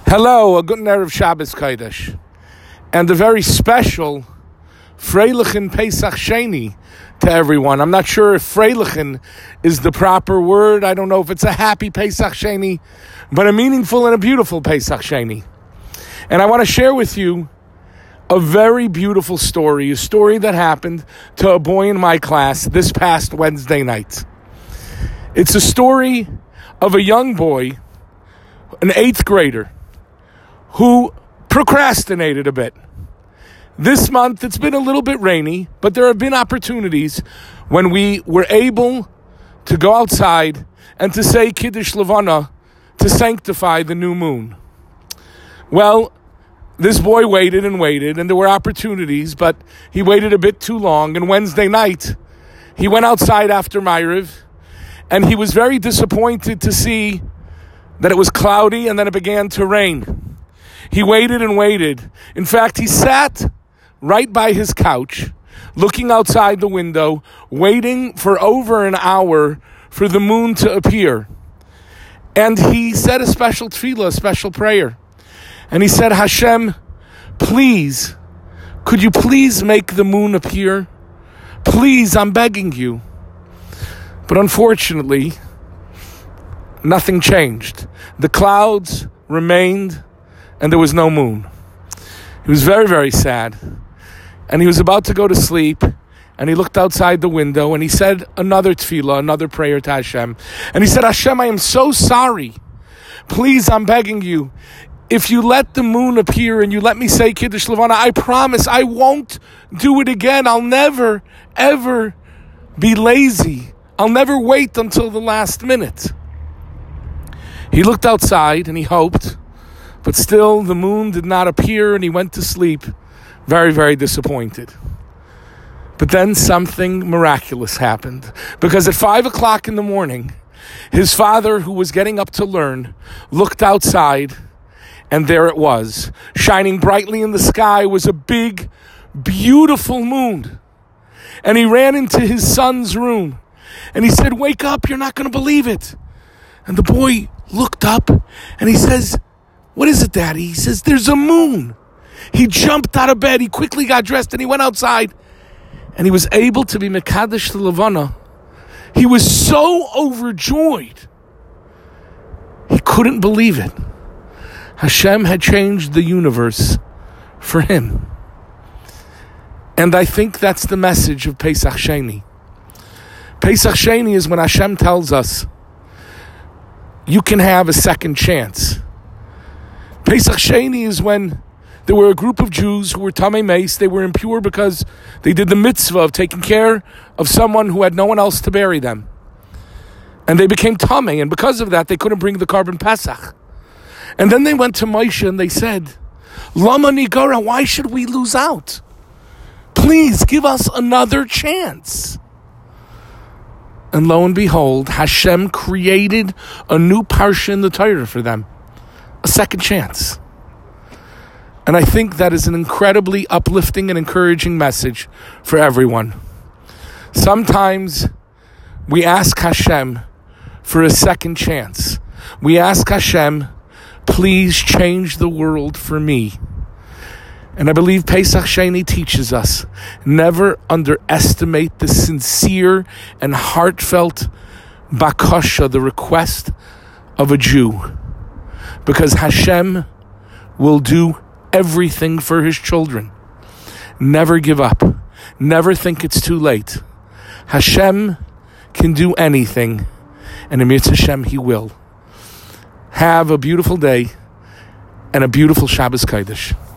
Hello, a good Erev Shabbos Kodesh, and a very special Freilichen Pesach Sheni to everyone. I'm not sure if Freilichen is the proper word. I don't know if it's a happy Pesach Sheni, but a meaningful and a beautiful Pesach Sheni. And I want to share with you a very beautiful story, a story that happened to a boy in my class this past Wednesday night. It's a story of a young boy, an 8th grader, who procrastinated a bit. This month, it's been a little bit rainy, but there have been opportunities when we were able to go outside and to say Kiddush Levana to sanctify the new moon. Well, this boy waited and waited, and there were opportunities, but he waited a bit too long, and Wednesday night, he went outside after Ma'ariv, and he was very disappointed to see that it was cloudy and then it began to rain. He waited and waited. In fact, he sat right by his couch, looking outside the window, waiting for over an hour for the moon to appear. And he said a special tefillah, a special prayer. And he said, Hashem, please, could you please make the moon appear? Please, I'm begging you. But unfortunately, nothing changed. The clouds remained, and there was no moon. He was very, very sad. And he was about to go to sleep, and he looked outside the window, and he said another tefillah, another prayer to Hashem. And he said, Hashem, I am so sorry. Please, I'm begging you. If you let the moon appear and you let me say Kiddush Levana, I promise I won't do it again. I'll never, ever be lazy. I'll never wait until the last minute. He looked outside and he hoped, but still the moon did not appear, and he went to sleep very, very disappointed. But then something miraculous happened, because at 5 o'clock in the morning, his father, who was getting up to learn, looked outside, and there it was. Shining brightly in the sky was a big, beautiful moon. And he ran into his son's room, and he said, wake up, you're not going to believe it. And the boy looked up, and he says, what is it, Daddy? He says, there's a moon. He jumped out of bed, he quickly got dressed, and he went outside, and he was able to be Mekadesh the Levana. He was so overjoyed. He couldn't believe it. Hashem had changed the universe for him. And I think that's the message of Pesach Sheni. Pesach Sheni is when Hashem tells us, you can have a second chance. Pesach Sheni is when there were a group of Jews who were Tamei Meis. They were impure because they did the mitzvah of taking care of someone who had no one else to bury them. And they became Tamei, and because of that, they couldn't bring the Karban Pesach. And then they went to Moshe and they said, Lama Nigara, why should we lose out? Please give us another chance. And lo and behold, Hashem created a new parsha in the Torah for them. A second chance. And I think that is an incredibly uplifting and encouraging message for everyone. Sometimes we ask Hashem for a second chance. We ask Hashem, please change the world for me. And I believe Pesach Sheni teaches us, never underestimate the sincere and heartfelt bakasha, the request of a Jew. Because Hashem will do everything for his children. Never give up. Never think it's too late. Hashem can do anything, and in Mitzvah Hashem he will. Have a beautiful day and a beautiful Shabbos Kodesh.